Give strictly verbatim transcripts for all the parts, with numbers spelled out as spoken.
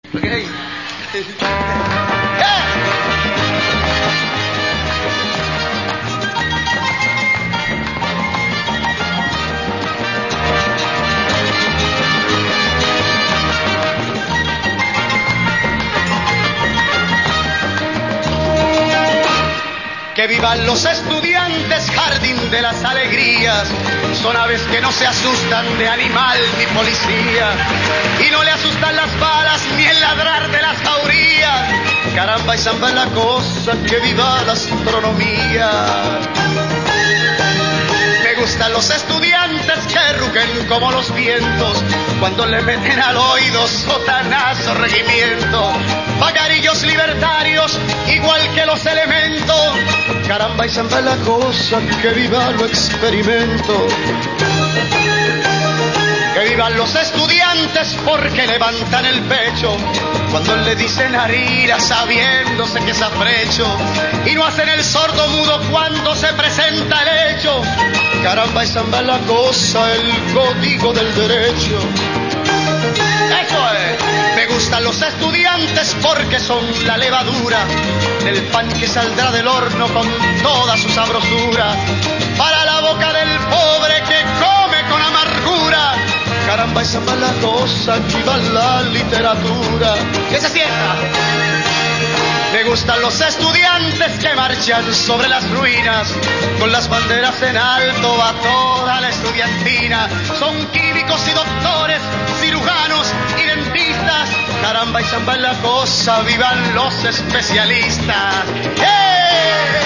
Okay. Que vivan los estudiantes, jardín de las alegrías. Son aves que no se asustan de animal ni policía. Y no le asustan las balas ni el ladrar de las jaurías. Caramba y samba es la cosa, que viva la astronomía. Me gustan los estudiantes que rugen como los vientos cuando le meten al oído sotanazo regimiento. Pajarillos libertarios igual que los elementos. Caramba y samba es la cosa, que viva lo experimento. Que vivan los estudiantes porque levantan el pecho cuando le dicen arira sabiéndose que es afrecho. Y no hacen el sordo mudo cuando se presenta el hecho. Caramba y samba es la cosa, el código del derecho. Eso es. Me gustan los estudiantes porque son la levadura del pan que saldrá del horno con toda su sabrosura para la boca del pobre que come con amargura. Caramba y samba es la cosa, que va la literatura. ¿Qué se sienta? Me gustan los estudiantes que marchan sobre las ruinas con las banderas en alto a toda la estudiantina. Son químicos y doctores, cirujanos y dentistas. Caramba y samba es la cosa, vivan los especialistas. ¡Hey!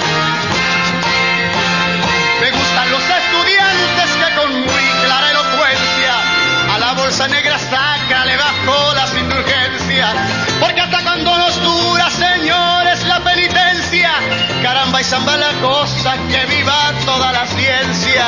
Me gustan los estudiantes que con muy clara elocuencia a la bolsa negra saca, le bajó las indulgencias. Porque hasta cuando nos dura, señores, la penitencia. Caramba y samba es la cosa, que viva toda la ciencia.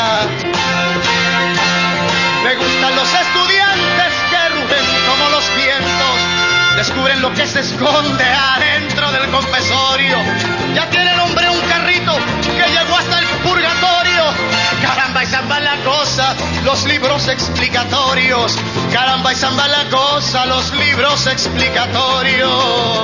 Me gustan los estudiantes que rugen como los vientos. Descubren lo que se esconde adentro del confesorio. Ya tiene el hombre un carrito que llegó hasta el purgatorio. Caramba y samba es la cosa, los libros explicatorios. Caramba y samba es la cosa, los libros explicatorios.